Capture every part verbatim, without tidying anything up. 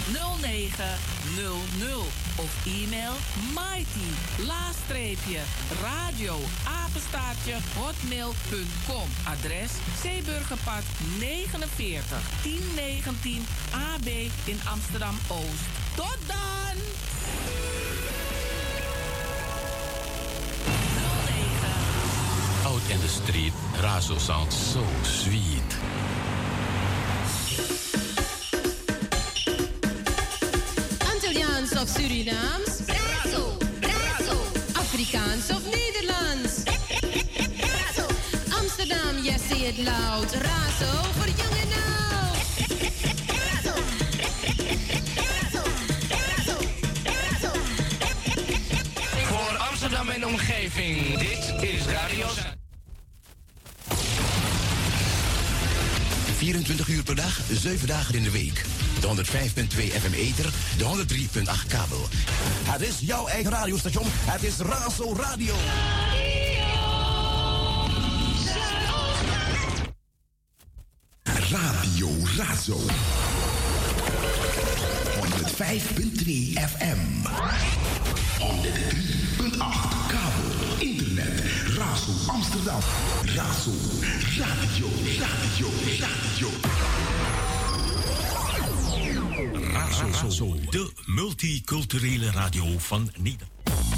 nul negen nul nul of e-mail mighty laagstreepje radio apenstaartje hotmail punt com. Adres Zeeburgerpad negenenveertig tien negentien A B in Amsterdam-Oost. Tot dan! Out in the street, Razo sounds so sweet. Antilliaans of Surinaams? Razo, Razo. Afrikaans of Nederlands? Razo. Amsterdam, yes, say it loud. Razo voor jong en oud. Razo. Razo. Razo. Razo. Voor Amsterdam en omgeving, dit is Radio Zuid. vierentwintig uur per dag, zeven dagen in de week. De honderd vijf punt twee F M ether, de honderd drie punt acht kabel. Het is jouw eigen radiostation. Het is Razo Radio. Radio Razo. honderd vijf punt twee F M. honderd drie punt acht kabel. Internet. Razo Amsterdam. Razo Radio, Radio, Radio. Razo, Razo, de multiculturele radio van Nederland.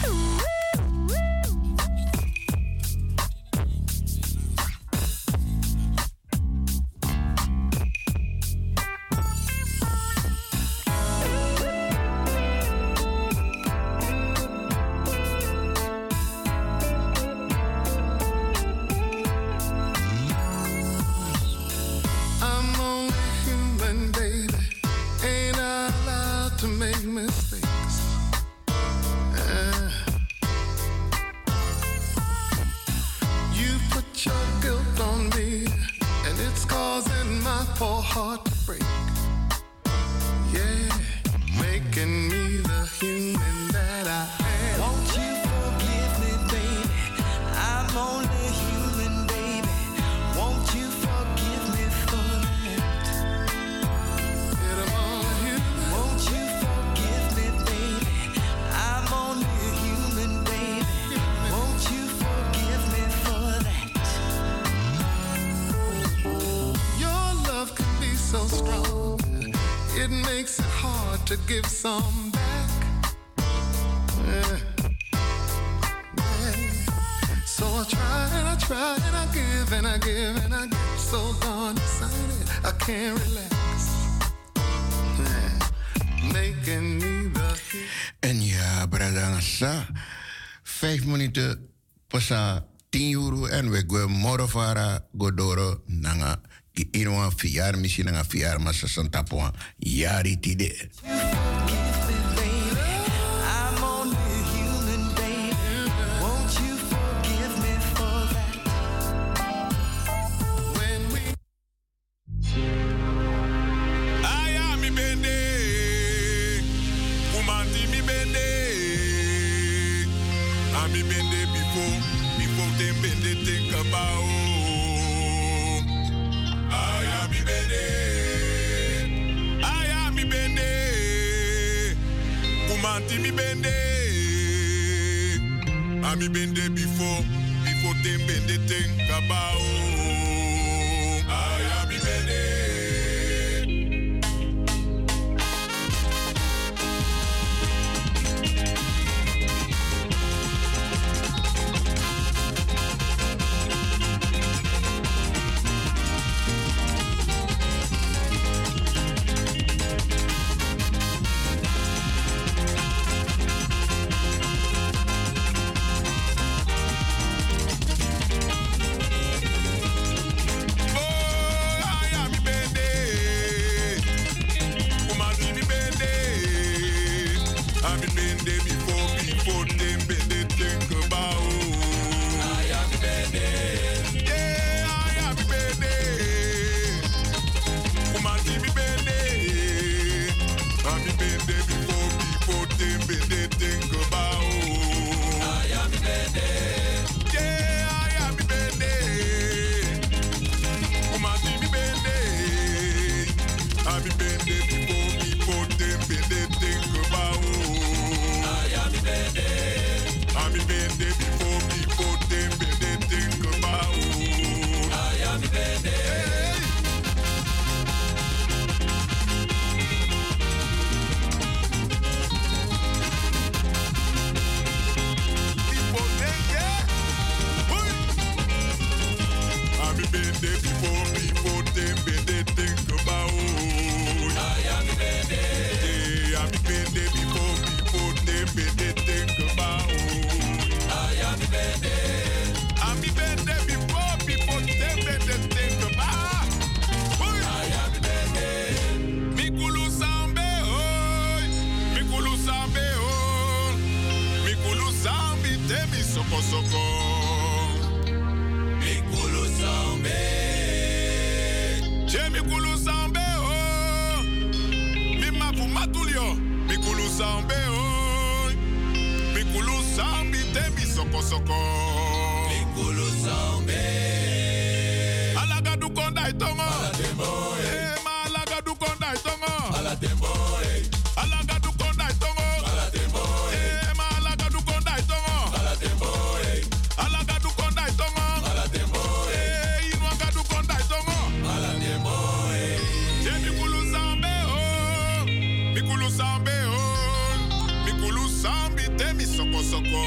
Vijf minuten pasa tien euro en we gaan morgen vara godoro nanga ki inwa fiar misi nanga fiar masa santapoa yari tide. Mi bende, I mi bende before, before them bende think about. I am mi bende. Before me, put them soko soko. Mikulu sambe. Che mikulu sambe oh. Mi mapu matulio. Mikulu sambe oh. Mikulu sambi te mi soko soko. Mikulu sambe. Alaga du konda itongo. Alatembo eh. Ma alaga du konda itongo. Alatembo eh. Alaga du konda itongo. Alatembo eh. Ma alaga du konda itongo. Alatembo eh. Alaga du konda itongo. Alatembo eh. Inwanga du konda itongo. Alatembo eh. Je mikulu sambe oh. Mikulu sambe oh. Mikulu sambi te mi soko soko.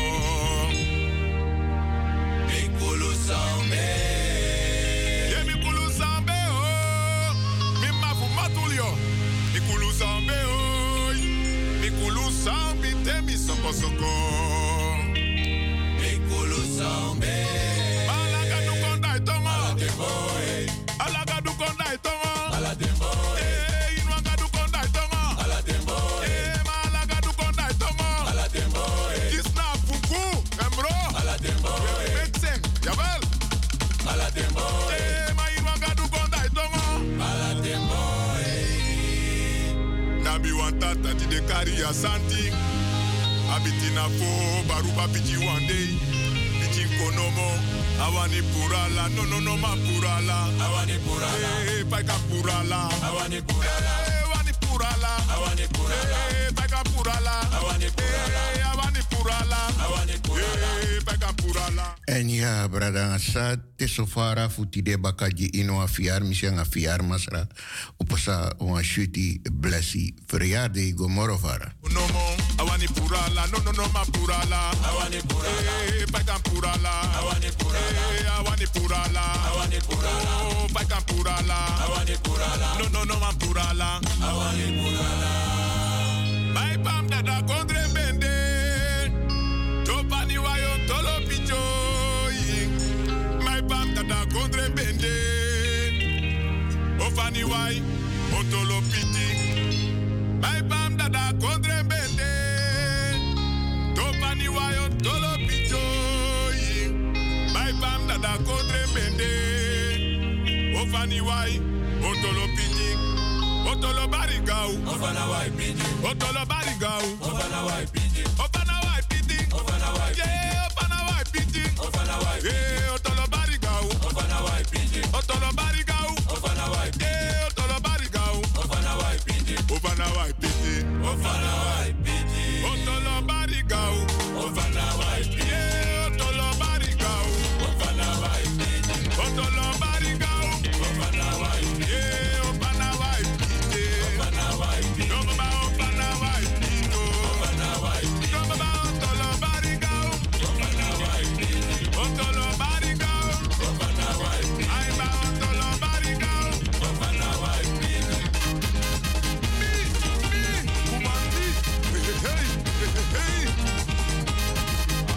Mikulu sambe. Je mikulu sambe oh. Mi mafu matulio. Mikulu sambe oh. Mikulu sambi te mi soko soko. Mikulu sambe. Alaga du konda itongo. Alatembo eh. Alaga du konda itongo. Alatembo eh. Inwanga du konda itongo. Alatembo eh. Ma alaga du konda itongo. Alatembo eh. Kisna fuku embro. Alatembo eh. Metseng jabal. Alatembo eh. Ma inwanga du konda itongo. Alatembo eh. Nabi wantata ti de kari ya santi. Abitina fo baruba piji one day. Piji konomo. Awani purala, no no no ma purala. Awani purala. Eh, paika purala. Awani purala. Eh, awani purala. Awani purala. Eh, paika purala. Awani purala. Eh, awani purala. Awani purala. Eh, paika purala. En ja, brada, sa te sofara futi de bakaji ino a fiar, misi a fiar masra. Opasa o shuti blessi verjaardag go morovara. No mo, awani purala, no no no ma purala. Awani purala. Eh, paika purala. Awani purala. Eh, awani purala. Awani purala. Oh, paika purala. Awani purala. No no no ma purala. Awani purala. Mai pam dada kondre bende. Topani wayo tolo picho. Mai pam dada kondre bende. Ofani wai otolo piti. Mai pam dada kondre bende. Topani wayo tolo picho. Mai pam dada kondre bende. Ofani wai otolo piti. Otolo barigau. Ofana wai piti. Otolo barigau. Ofana wai piti. Ofana wai piti. Ofana wai piti. Yeah, ofana wai piti. Ofana wai piti. Yeah, otolo barigau. Ofana wai piti. Otolo barigau. Ofana wai piti. Yeah, otolo barigau. Ofana wai piti. Ofana wai piti. Ofana wai piti. Otolo barigau. Ofana wai piti. Yeah, otolo barigau. Ofana wai piti. Otolo barigau. Ofana wai piti. Yeah, ofana wai piti. Ofana wai piti. Come ba ofana wai piti. Ofana wai piti. Come ba otolo barigau. Ofana wai piti. Otolo barigau. Ofana wai piti. Ai ba otolo barigau. Ofana wai piti. Mi, mi, umandi. Hey, hey, hey, hey.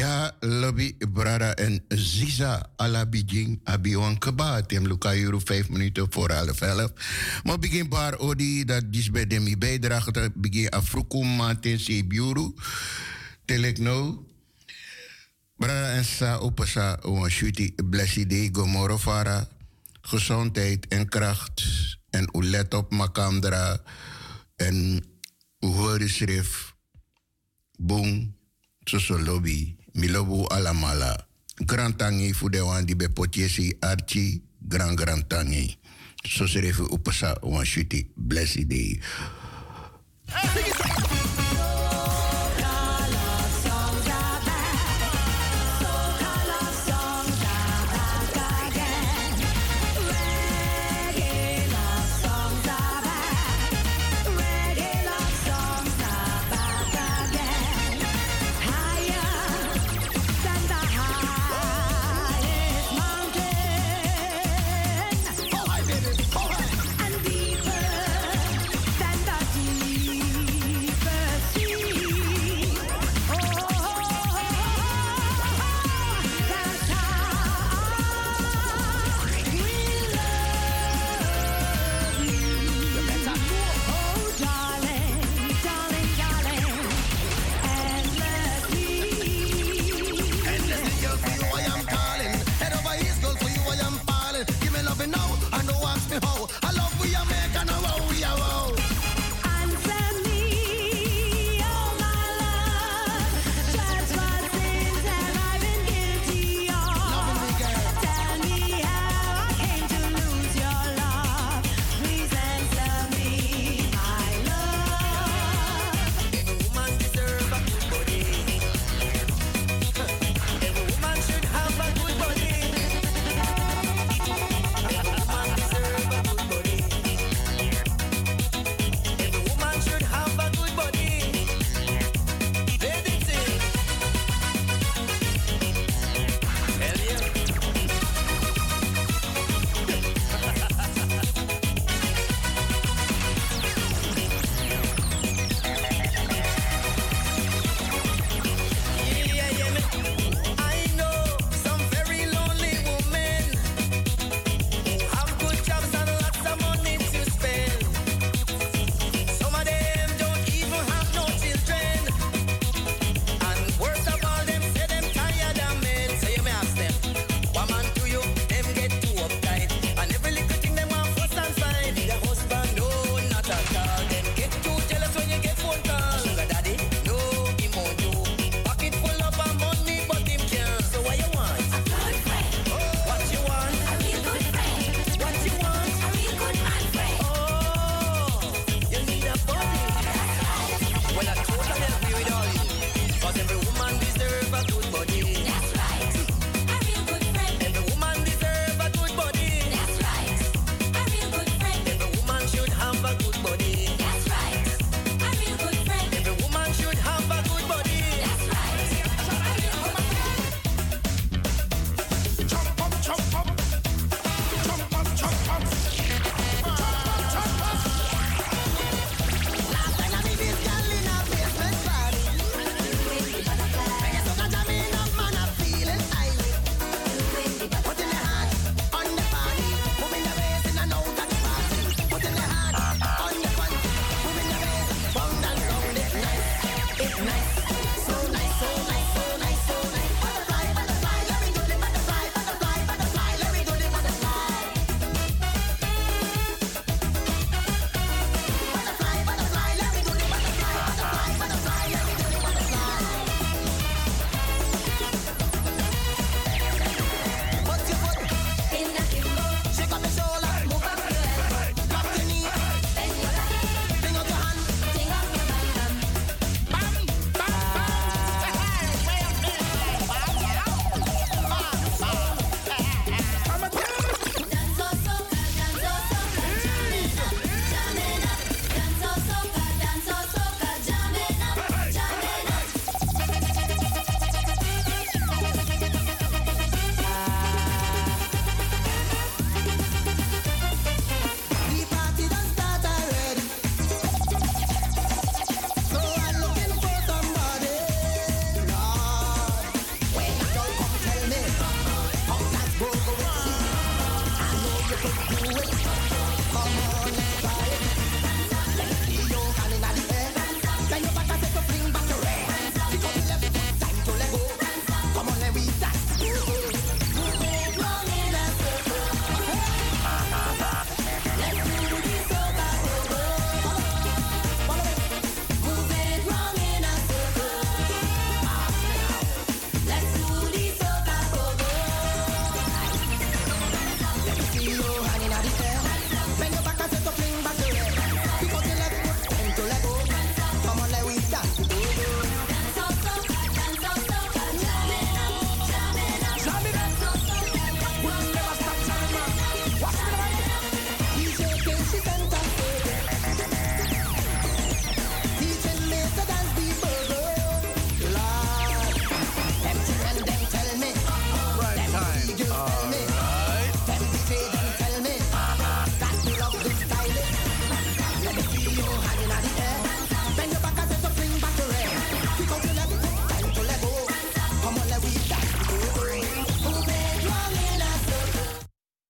Ja, lobby, brada en Ziza ala bijing abiwan keba. Tem luka euro vijf minuten voor half elf. Maar begin paar odi dat dis bij demi bijdrage. Begin afroekum maten se biuru. Telek no. Brada en sa opasa wan shuti blesside gomorofara. Gezondheid en kracht. En u let op makandra. En u hoor schrift. Boom. Soso lobby. Milobu alamala. Grand tangi fu de wan di be potjesi archi. Grand grand tangi. So se refu upasa wan shuti blessy day.